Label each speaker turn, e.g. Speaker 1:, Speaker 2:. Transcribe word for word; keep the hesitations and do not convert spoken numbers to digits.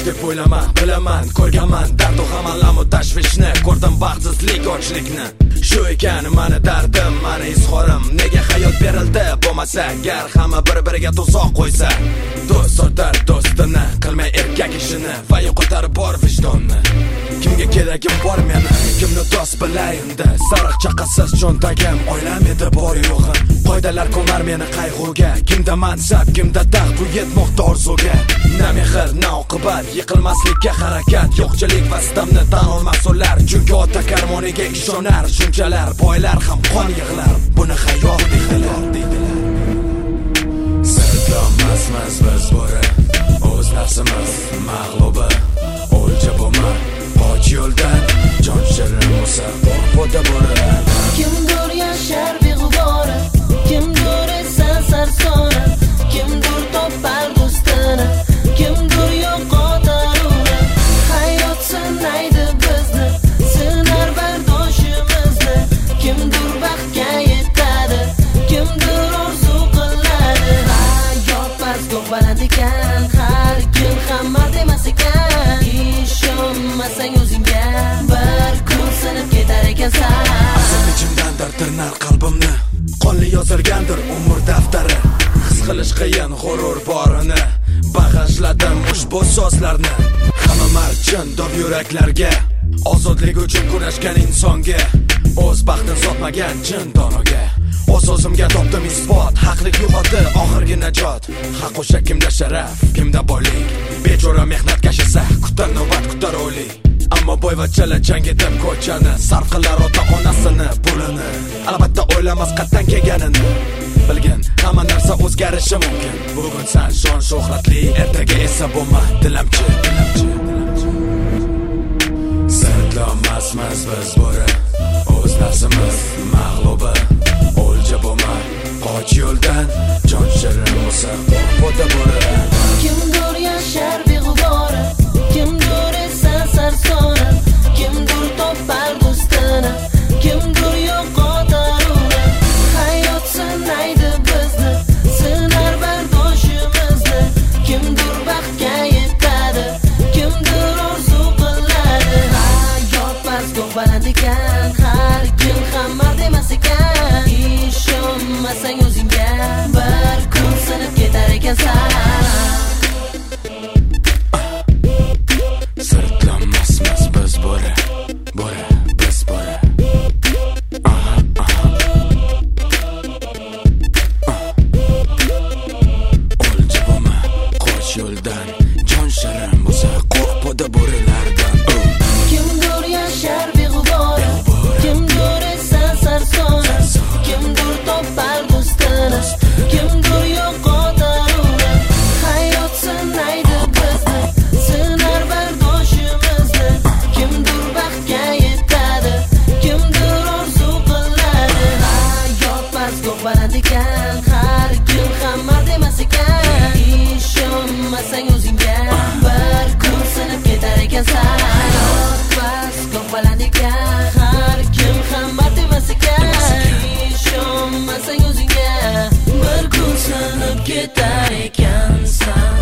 Speaker 1: ish deb o'ylama, bilaman, ko'rganman dardu ham alamu tashvishni, ko'rdim baxtsizlik, ochlikni. Shu ekan mani dardim, mani izhorim. Nega hayot berildi bo'lmasa, gar hamma bir-biriga to'soq qo'ysa. Do'st sotar do'stini, qilmay erkak ishini va yo'qotarib bor vijdonni. Kimga keragim bor meni, kimni do'st bilayinda. Sariq chaqasiz cho'ntagim, oilam edi bor yo'g'im. Qoidalar ko'mar meni qayg'uga, kimda mansab, kimda taxt, u yetmoqda orzuga. Na mehr, na oqibat, yiqilmaslikka harakat, yo'qchilik va sitamni tan olmas ular. Chunki ota karmoniga ishonar, shunchalar boylar ham qon yig'lar. Buni hayot deydilar, deydilar. Sirtlamasmiz biz bo'ri, o'z nafsimiz mag'lubi. O'lja bo'lma, qoch yo'ldan, jon shirin bo'lsa, qo'rqoda bo'ri.
Speaker 2: Kimdir yashar beg'ubora, kimdir esa sarsona, kimdir topar do'stini, kimdir yo'qotar uni. Hayot sinaydi bizni, sinar bardoshimizni, kimdir baxtga yetadi, kimdir orzu qiladi. Hayot past-ko'k baland ekan, har kim hamma demas ekan. Ishonmasang o'zingga, bir kun sinib ketar ekansan.
Speaker 1: Asl ichimdandir tirnar qalbimni, qonli yozilgandir umr daftari. His qilish qiyin g'urur borini, bag'ishladim ushbu so'zlarni. Hamma marchin dov yuraklarga, ozodlik uchun kurashgan insonga, o'z baxtini sotmagan chin donoga. O'z o'zimga topdim isbot, haqlik yo'qotdi oxirgi najot. Haq o'sha kimda sharaf, kimda boylik, bechora mehnat kashisa, kutar navbat, kutar o'ylik. Ammo boyvachchalar jang etib ko'chani, sarf qilar ota onasini pulini. Albatta o'ylamas qatdan kelganini, bilgin hamma narsa o'zgarishi mumkin. Bugun san shon shuhratli, ertaga esa bo'lma dilamchi, dilamchi. Sirtlamasmiz biz bo'ri, o'z nafsimiz mag'lubi. O'lja bo'lma, qoch yo'ldan, jon shirin bo'lsa, qo'rqoda bo'ri.
Speaker 2: Kimdir yashar beg'ubora, kimdir esa sarsona, kimdir topar do'stini, kimdir yo'qotar uni. Hayot sinaydi bizni, sinar bardoshimizni, kimdir baxtga yetadi, kimdir orzu qiladi. Hayot past-ko'k baland ekan, har kim hamma demas ekan. Ishonmasang o'zingga, bir kun sinib ketar ekansan.
Speaker 1: Sirtlamasmiz biz bo'ri, bo'ri, biz bo'ri. Aha, aha. O'lja bo'lma, qoch yo'ldan, jon shirin bo'lsa, qo'rqoda bo'rilardan.
Speaker 2: Kimdir yashar beg'ubora, kimdir esa sarsona, kimdir topar do'stini, kimdir yo'qotar uni. Hayot sinaydi bizni, sinar bardoshimizni, kimdir baxtga yetadi, kimdir orzu qiladi. Hayot past-ko'k baland ekan, har kim hamma demas ekan. Ishonmasang o'zingga, bir kun sinib ketar ekansan. Hayot past-ko'k baland ekan, har kim hamma demas ekan. Ishonmasang o'zingga, bir kun sinib ketar ekansan.